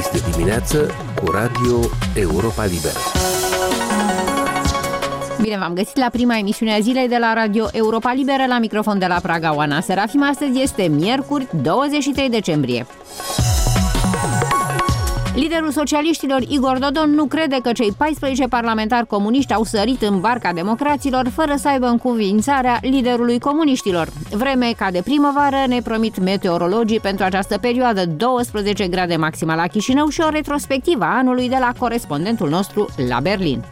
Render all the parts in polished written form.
Este dimineață cu Radio Europa Liberă. Bine v-am găsit la prima emisiune a zilei de la Radio Europa Liberă, la microfon de la Praga, Oana Serafim. Astăzi este miercuri, 23 decembrie. Liderul socialiștilor Igor Dodon nu crede că cei 14 parlamentari comuniști au sărit în barca democraților fără să aibă încuviințarea liderului comuniștilor. Vreme ca de primăvară ne promit meteorologii pentru această perioadă, 12 grade maxima la Chișinău și o retrospectivă a anului de la corespondentul nostru la Berlin.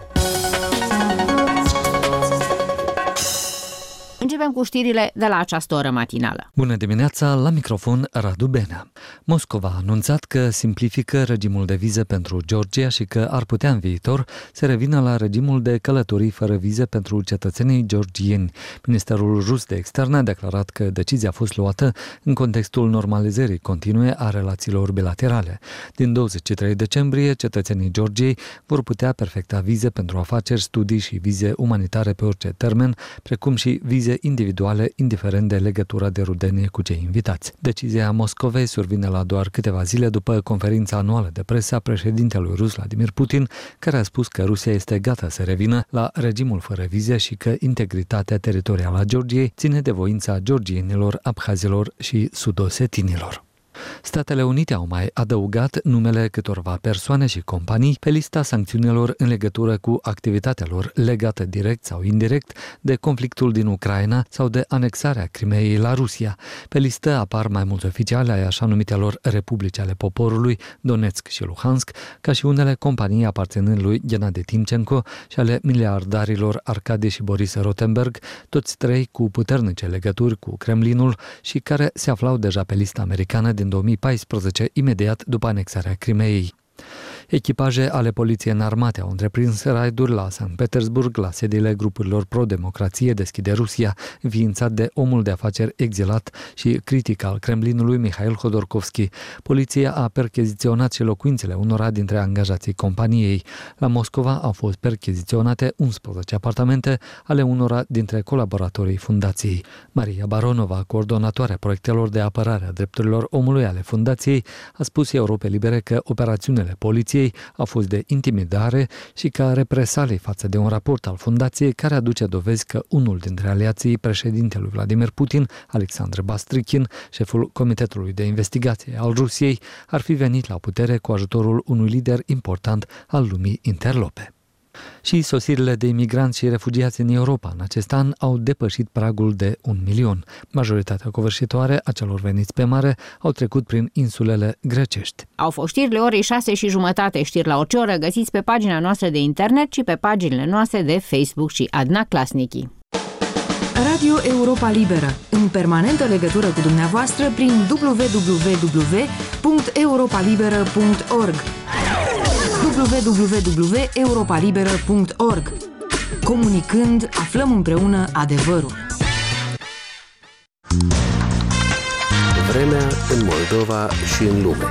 Începem cu știrile de la această oră matinală. Bună dimineața, la microfon Radu Benea. Moscova a anunțat că simplifică regimul de vize pentru Georgia și că ar putea în viitor să revină la regimul de călătorii fără vize pentru cetățenii georgieni. Ministerul rus de externe a declarat că decizia a fost luată în contextul normalizării continue a relațiilor bilaterale. Din 23 decembrie, cetățenii Georgiei vor putea perfecta vize pentru afaceri, studii și vize umanitare pe orice termen, precum și vize individuale, indiferent de legătura de rudenie cu cei invitați. Decizia Moscovei survine la doar câteva zile după conferința anuală de presă a președintelui rus Vladimir Putin, care a spus că Rusia este gata să revină la regimul fără vize și că integritatea teritorială a Georgiei ține de voința georgienilor, abhazilor și sudosetinilor. Statele Unite au mai adăugat numele câtorva persoane și companii pe lista sancțiunilor în legătură cu activitatea lor legată direct sau indirect de conflictul din Ucraina sau de anexarea Crimeei la Rusia. Pe listă apar mai mulți oficiali ai așa numitelor republici ale poporului, Donetsk și Luhansk, ca și unele companii aparținând lui Gennady Timchenko și ale miliardarilor Arkady și Boris Rotenberg, toți trei cu puternice legături cu Kremlinul și care se aflau deja pe lista americană din 2014, imediat după anexarea Crimeei. Echipaje ale poliției înarmate au întreprins raiduri la Sankt Petersburg, la sediile grupurilor pro-democrație Deschide Rusia, înființat de omul de afaceri exilat și critic al Kremlinului Mikhail Hodorkovski. Poliția a percheziționat și locuințele unora dintre angajații companiei. La Moscova au fost percheziționate 11 apartamente ale unora dintre colaboratorii fundației. Maria Baronova, coordonatoarea proiectelor de apărare a drepturilor omului ale fundației, a spus Europei Libere că operațiunile poliției a fost de intimidare și ca represalii față de un raport al fundației care aduce dovezi că unul dintre aliații președintelui Vladimir Putin, Alexandru Bastrikhin, șeful Comitetului de Investigație al Rusiei, ar fi venit la putere cu ajutorul unui lider important al lumii interlope. Și sosirile de imigranți și refugiați în Europa în acest an au depășit pragul de 1 milion. Majoritatea covârșitoare a celor veniți pe mare au trecut prin insulele grecești. Au fost știrile orei 6:30, știri la orice oră, găsiți pe pagina noastră de internet și pe paginile noastre de Facebook și Adna Klasnici. Radio Europa Liberă, în permanentă legătură cu dumneavoastră prin www.europalibera.org www.europalibera.org. Comunicând, aflăm împreună adevărul. Vremea în Moldova și în lume.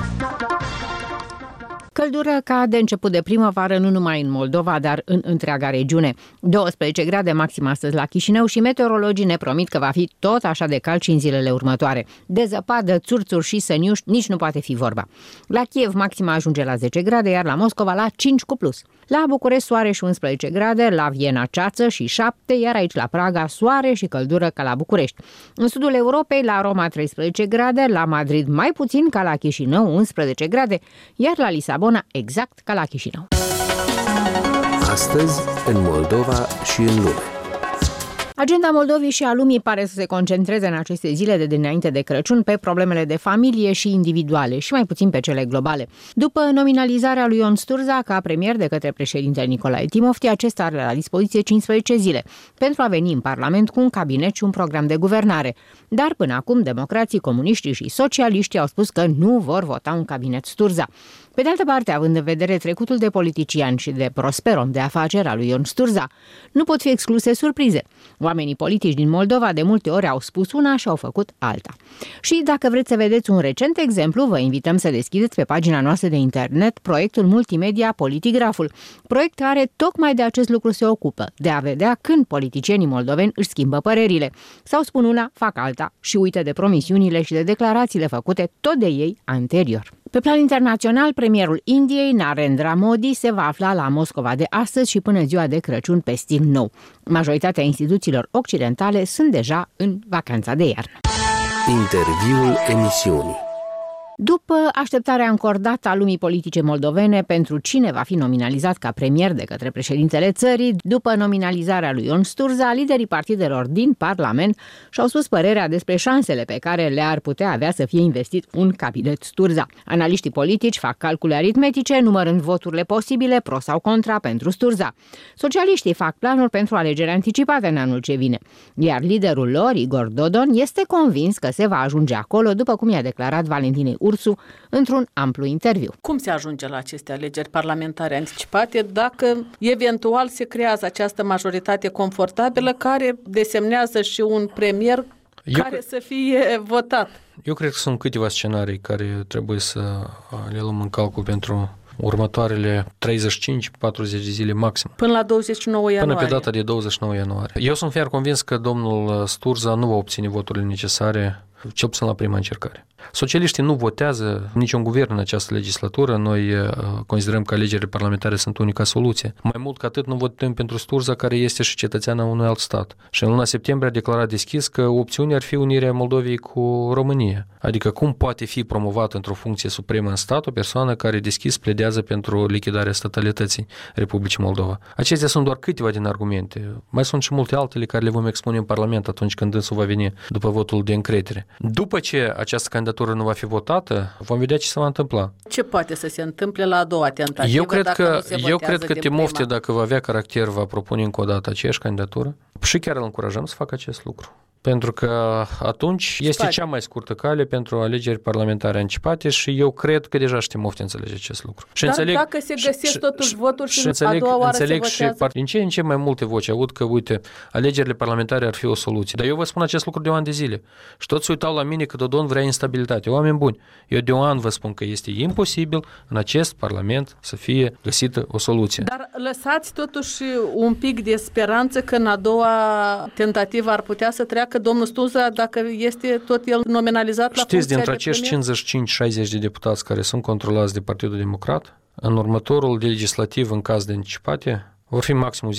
Căldură ca de început de primăvară, nu numai în Moldova, dar în întreaga regiune. 12 grade maxim astăzi la Chișinău și meteorologii ne promit că va fi tot așa de cald și în zilele următoare. De zăpadă, țurțuri și săniuși nici nu poate fi vorba. La Kiev maxima ajunge la 10 grade, iar la Moscova la 5 cu plus. La București soare și 11 grade, la Viena ceață și 7, iar aici la Praga soare și căldură ca la București. În sudul Europei, la Roma 13 grade, la Madrid mai puțin ca la Chișinău 11 grade, iar la Lisabona exact ca la Chișinău. Astăzi, în Moldova și în lume. Agenda Moldovei și a lumii pare să se concentreze în aceste zile de dinainte de Crăciun pe problemele de familie și individuale și mai puțin pe cele globale. După nominalizarea lui Ion Sturza ca premier de către președintele Nicolae Timofti, acesta are la dispoziție 15 zile pentru a veni în Parlament cu un cabinet și un program de guvernare. Dar până acum democrații, comuniștii și socialiștii au spus că nu vor vota un cabinet Sturza. Pe de altă parte, având în vedere trecutul de politician și de prosper om de afaceri al lui Ion Sturza, nu pot fi excluse surprize. Oamenii politici din Moldova de multe ori au spus una și au făcut alta. Și dacă vreți să vedeți un recent exemplu, vă invităm să deschideți pe pagina noastră de internet proiectul multimedia Politigraful, proiect care tocmai de acest lucru se ocupă, de a vedea când politicienii moldoveni își schimbă părerile sau spun una, fac alta și uită de promisiunile și de declarațiile făcute tot de ei anterior. Pe plan internațional, premierul Indiei, Narendra Modi, se va afla la Moscova de astăzi și până ziua de Crăciun pe stil nou. Majoritatea instituțiilor occidentale sunt deja în vacanța de iarnă. Interviul emisiunii. După așteptarea încordată a lumii politice moldovene pentru cine va fi nominalizat ca premier de către președintele țării, după nominalizarea lui Ion Sturza, liderii partidelor din Parlament și-au spus părerea despre șansele pe care le-ar putea avea să fie investit un cabinet Sturza. Analiștii politici fac calcule aritmetice, numărând voturile posibile, pro sau contra, pentru Sturza. Socialiștii fac planuri pentru alegeri anticipate în anul ce vine, iar liderul lor, Igor Dodon, este convins că se va ajunge acolo, după cum i-a declarat Valentinei Ursu într-un amplu interviu. Cum se ajunge la aceste alegeri parlamentare anticipate dacă eventual se creează această majoritate confortabilă care desemnează și un premier care să fie votat? Eu cred că sunt câteva scenarii care trebuie să le luăm în calcul pentru următoarele 35-40 de zile maxim. Până la 29 ianuarie. Până pe data de 29 ianuarie. Eu sunt ferm convins că domnul Sturza nu va obține voturile necesare, cel puțin la prima încercare. Socialiștii nu votează niciun guvern în această legislatură. Noi considerăm că alegerile parlamentare sunt unica soluție. Mai mult ca atât, nu votăm pentru Sturza, care este și cetățean al unui alt stat. Și în luna septembrie a declarat deschis că opțiunea ar fi unirea Moldovei cu România. Adică cum poate fi promovată într-o funcție supremă în stat o persoană care deschis pledează pentru lichidarea statalității Republicii Moldova. Acestea sunt doar câteva din argumente. Mai sunt și multe altele care le vom expune în Parlament atunci când dânsul va veni după votul de încredere. După ce această candidatură nu va fi votată, vom vedea ce se va întâmpla. Ce poate să se întâmple la a doua tentativă? Eu cred că Timofte, dacă va avea caracter, va propune încă o dată aceeași candidatură și chiar îl încurajăm să facă acest lucru. Pentru că atunci este cea mai scurtă cale pentru alegeri parlamentare anticipate și eu cred că deja și Timofte înțelege acest lucru. Și dar dacă se găsesc totuși voturi și a doua oară se votează? Din ce în ce mai multe voci aud că, uite, alegerile parlamentare ar fi o soluție. Dar eu vă spun acest lucru de un an de zile. Și toți se uitau la mine că Dodon vrea instabilitate. Oameni buni, eu de un an vă spun că este imposibil în acest parlament să fie găsită o soluție. Dar lăsați totuși un pic de speranță că în a doua tentativă ar putea să treacă domnul Sturza, dacă este tot el nominalizat la funcția de premier? Știți, dintre acești 50-60 de deputați care sunt controlați de Partidul Democrat, în următorul de legislativ, în caz de anticipate, vor fi maxim 10-15.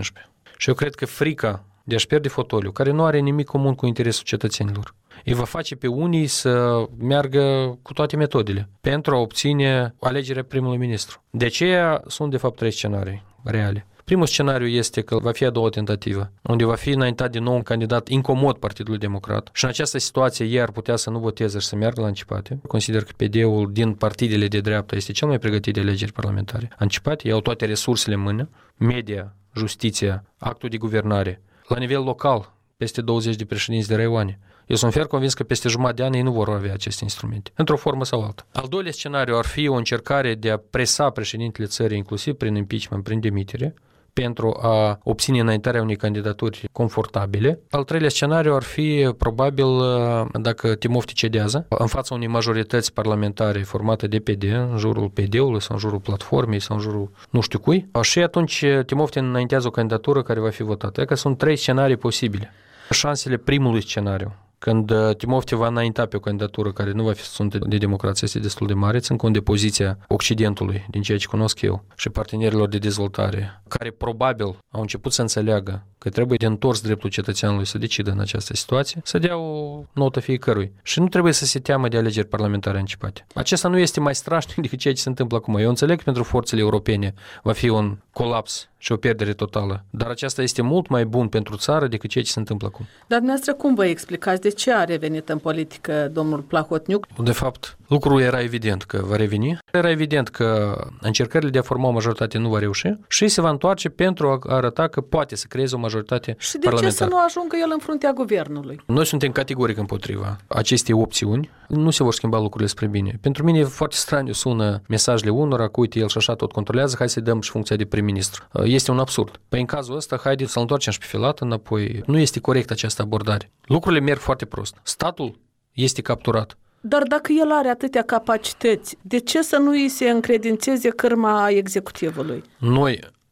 Și eu cred că frica de a-și pierde fotoliu, care nu are nimic comun cu interesul cetățenilor, îi va face pe unii să meargă cu toate metodele pentru a obține alegerea primului ministru. De aceea sunt, de fapt, 3 scenarii reale. Primul scenariu este că va fi a doua tentativă, unde va fi înaintat din nou un candidat incomod Partidului Democrat și în această situație ei ar putea să nu voteze și să meargă la anticipate. Consider că PD-ul din partidele de dreapta este cel mai pregătit de alegeri parlamentare anticipate, iau toate resursele în mână, media, justiția, actul de guvernare, la nivel local, peste 20 de președinți de raioane. Eu sunt ferm convins că peste jumătate de ani ei nu vor avea aceste instrumente, într-o formă sau alta. Al doilea scenariu ar fi o încercare de a presa președintele țării, inclusiv prin impeachment, prin demitere, pentru a obține înaintarea unei candidaturi confortabile. Al treilea scenariu ar fi probabil dacă Timofte cedează în fața unei majorități parlamentare formate de PD, în jurul PD-ului sau în jurul platformei sau în jurul nu știu cui, și atunci Timofte înaintează o candidatură care va fi votată. Adică sunt 3 scenarii posibile. Șansele primului scenariu, când Timofte va înainta pe o candidatură care nu va fi susținută de democrație, este destul de mare, țin cont de poziția Occidentului, din ceea ce cunosc eu, și partenerilor de dezvoltare, care probabil au început să înțeleagă că trebuie de întors dreptul cetățeanului să decidă în această situație, să dea o notă fiecărui. Și nu trebuie să se teamă de alegeri parlamentare anticipate. Acesta nu este mai strașnic decât ceea ce se întâmplă acum. Eu înțeleg că pentru forțele europene va fi un colaps și o pierdere totală, dar aceasta este mult mai bun pentru țară decât ceea ce se întâmplă acum. Dar dumneavoastră cum vă explicați de ce a revenit în politică domnul Plahotniuc? De fapt, lucrul era evident că va reveni. Era evident că încercările de a forma o majoritate nu va reuși și se va întoarce pentru a arăta că poate să creeze o majoritate și de parlamentară. Ce să nu ajungă el în fruntea guvernului? Noi suntem categoric împotriva acestei opțiuni. Nu se vor schimba lucrurile spre bine. Pentru mine e foarte straniu sună mesajele unora că uite, el și așa tot controlează, hai să dăm și funcția de prim-ministru. Este un absurd. Păi în cazul ăsta, haideți să-l întoarcem și pe filat înapoi. Nu este corect această abordare. Lucrurile merg foarte prost. Statul este capturat. Dar dacă el are atâtea capacități, de ce să nu îi se încredințeze cârma executivului? Noi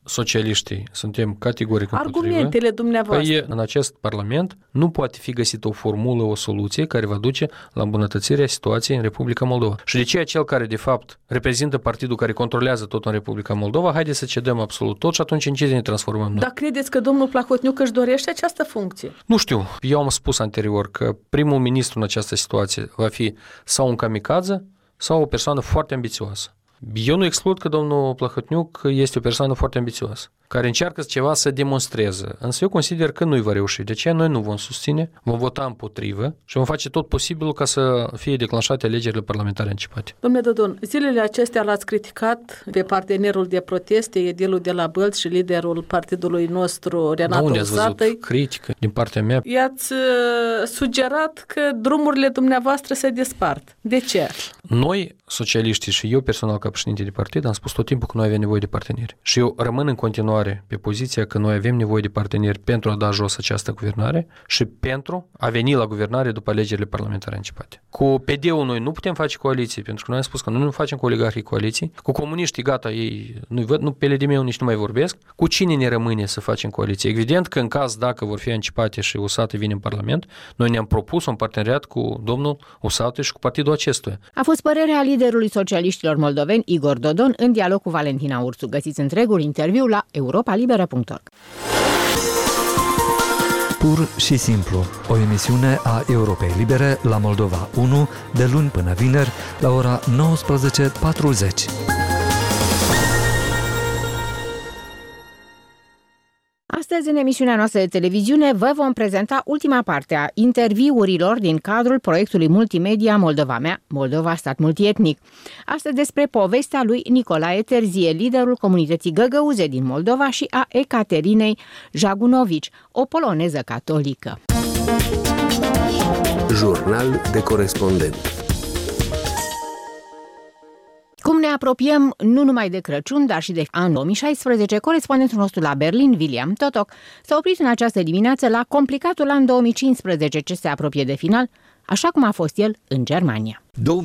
socialiștii suntem categoric împotrivă. Argumentele dumneavoastră. Păi, în acest Parlament nu poate fi găsită o formulă, o soluție care va duce la îmbunătățirea situației în Republica Moldova. Și de aceea cel care, de fapt, reprezintă partidul care controlează tot în Republica Moldova, haide să cedăm absolut tot și atunci în ce ne transformăm noi? Dar credeți că domnul Plahotniuc își dorește această funcție? Nu știu. Eu am spus anterior că primul ministru în această situație va fi sau un kamikaze sau o persoană foarte ambițioasă. Eu nu exclud că domnul Plahotniuc este o persoană foarte ambițioasă, care încearcă ceva să demonstreze. Însă eu consider că nu-i va reuși. De aceea noi nu vom susține, vom vota împotrivă și vom face tot posibilul ca să fie declanșate alegerile parlamentare anticipate. Domnule Dodon, zilele acestea l-ați criticat pe partenerul de proteste, edilul de la Bălți și liderul partidului nostru, Renato Unde ați Usatăi. văzut critică din partea mea? I-ați sugerat că drumurile dumneavoastră se despart. De ce? Noi, socialiștii și eu personal ca președinte de partid, am spus tot timpul că noi avem nevoie de parteneri. Și eu rămân în continuare pe poziția că noi avem nevoie de parteneri pentru a da jos această guvernare și pentru a veni la guvernare după alegerile parlamentare anticipate. Cu PD-ul noi nu putem face coaliții, pentru că noi am spus că noi nu facem cu oligarhii coaliții. Cu comuniștii, gata, ei nu-i văd, nu, pe ele de meu nici nu mai vorbesc. Cu cine ne rămâne să facem coaliție? Evident că în caz dacă vor fi anticipate și Usatăi vine în Parlament, noi ne-am propus un parteneriat cu domnul Usatăi și cu partidul acestuia. A fost părerea liderului socialiștilor moldoveni, Igor Dodon, în dialog cu Valentina Ursu. Găsiți întregul interviu la europalibera.org. Pur și simplu, o emisiune a Europei Libere la Moldova 1, de luni până vineri, la ora 19:40. Astăzi, în emisiunea noastră de televiziune, vă vom prezenta ultima parte a interviurilor din cadrul proiectului multimedia Moldova Mea, Moldova, stat multietnic. Astăzi despre povestea lui Nicolae Terzie, liderul comunității găgăuze din Moldova, și a Ecaterinei Jagunovici, o poloneză catolică. Jurnal de corespondent. Cum ne apropiem nu numai de Crăciun, dar și de anul 2016, corespondentul nostru la Berlin, William Totok, s-a oprit în această dimineață la complicatul an 2015 ce se apropie de final, așa cum a fost el în Germania.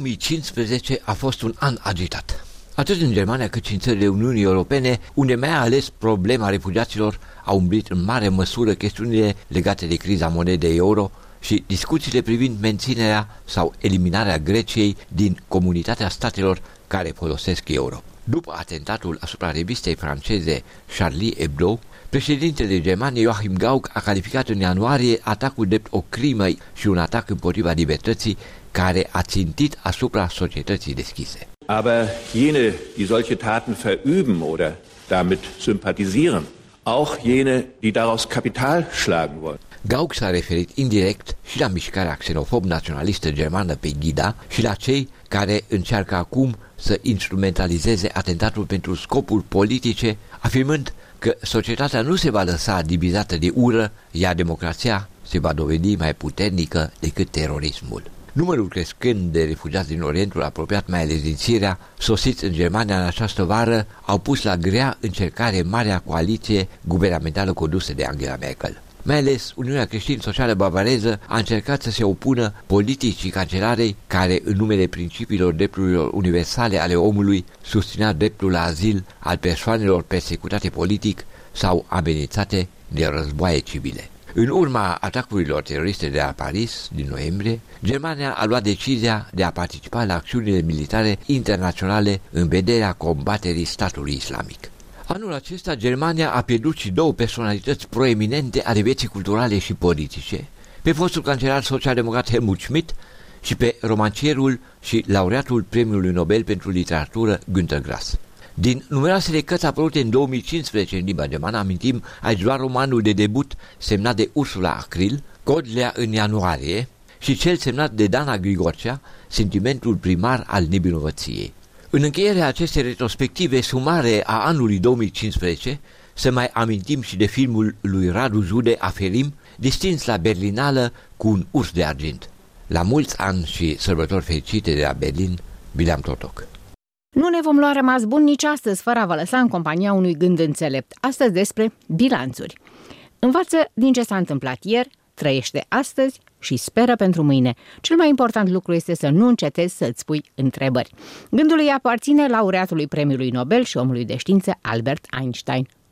2015 a fost un an agitat. Atât în Germania cât și în țările Uniunii Europene, unde mai ales problema refugiaților a umbrit în mare măsură chestiunile legate de criza monedei euro și discuțiile privind menținerea sau eliminarea Greciei din comunitatea statelor care folosesc euro. După atentatul asupra revistei franceze Charlie Hebdo, președintele Germaniei Joachim Gauck a calificat în ianuarie atacul drept o crimă și un atac împotriva libertății care a țintit asupra societății deschise. Aber jene, die solche Taten verüben oder damit sympathisieren, auch jene, die daraus Kapital schlagen wollen. Gauck s-a referit indirect și la mișcarea xenofob-naționalistă germană Pegida și la cei care încearcă acum să instrumentalizeze atentatul pentru scopuri politice, afirmând că societatea nu se va lăsa divizată de ură, iar democrația se va dovedi mai puternică decât terorismul. Numărul crescând de refugiați din Orientul apropiat, mai ales din Siria, sosiți în Germania în această vară, au pus la grea încercare marea coaliție guvernamentală condusă de Angela Merkel. Mai ales Uniunea Creștin-Socială Bavareză a încercat să se opună politicii cancelarei care, în numele principiilor drepturilor universale ale omului, susținea dreptul la azil al persoanelor persecutate politic sau amenințate de războaie civile. În urma atacurilor teroriste de la Paris din noiembrie, Germania a luat decizia de a participa la acțiunile militare internaționale în vederea combaterii statului islamic. Anul acesta, Germania a pierdut și două personalități proeminente ale vieții culturale și politice, pe fostul cancelar social-democrat Helmut Schmidt și pe romancierul și laureatul Premiului Nobel pentru Literatură Günter Grass. Din numeroasele cărți apărute în 2015 în limba germană, amintim aici doar romanul de debut semnat de Ursula Acril, Codlea în ianuarie, și cel semnat de Dana Grigorcea, Sentimentul primar al nevinovăției. În încheierea acestei retrospective sumare a anului 2015, să mai amintim și de filmul lui Radu Jude, Aferim, distins la Berlinală cu un urs de argint. La mulți ani și sărbători fericite de la Berlin, William Totok. Nu ne vom lua rămas bun nici astăzi, fără a vă lăsa în compania unui gând înțelept. Astăzi despre bilanțuri. Învață din ce s-a întâmplat ieri, trăiește astăzi și speră pentru mâine. Cel mai important lucru este să nu încetezi să-ți pui întrebări. Gândul îi aparține laureatului Premiului Nobel și omului de știință Albert Einstein.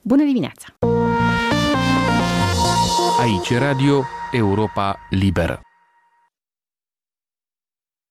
Bună dimineața! Aici Radio Europa Liberă.